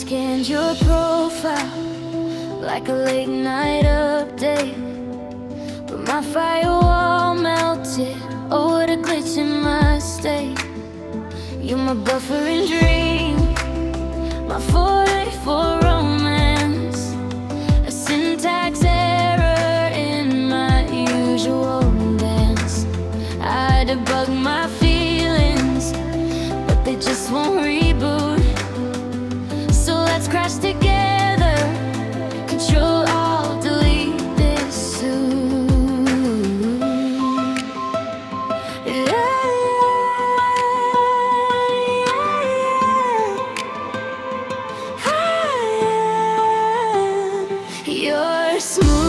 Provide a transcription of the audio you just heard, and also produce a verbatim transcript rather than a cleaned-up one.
scanned your profile like a late night update, but my firewall melted. Oh, what a glitch in my state. You're my buffering dream, my foray for romance, a syntax error in my usual dance. I debug my feelings, but they just won't reboot. So let's crash together, Control Alt Delete this soon. Yeah. You're smooth.